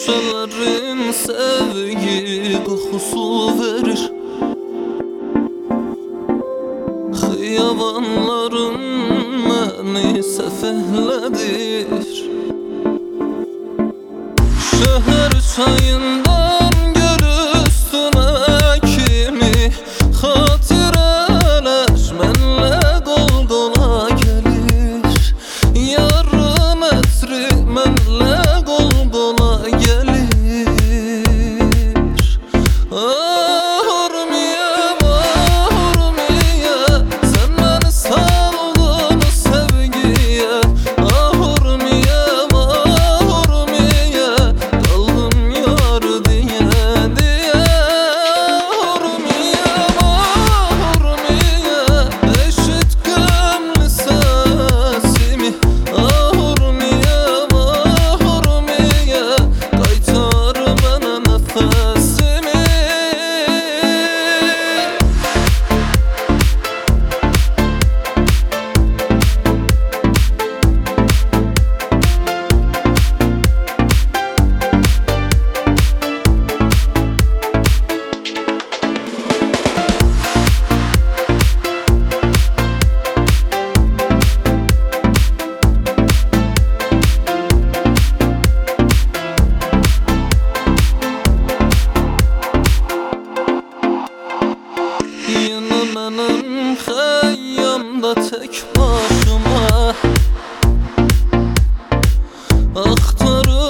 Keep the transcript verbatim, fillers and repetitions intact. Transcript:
Şüşələrin sevgi qoxusu verir, xiyavanların məni səfəhlədir. Şəhər çayından göl üstünə kimi xatirələr mənlə qol-qola gəlir. Yarım əsri mənlə qol-qola gəlir. Ah Urmiyə, ah Urmiyə, sən məni saldın sevgiyə. Ah Urmiyə, ah Urmiyə, qaldım yar deyə deyə. Urmiyə, ah Urmiyə, eşit qəmli səsimi. Ah Urmiyə, ah Urmiyə, qaytar mənə nəfəsimi. Yenə mənim xəyyamda tək başıma axtarır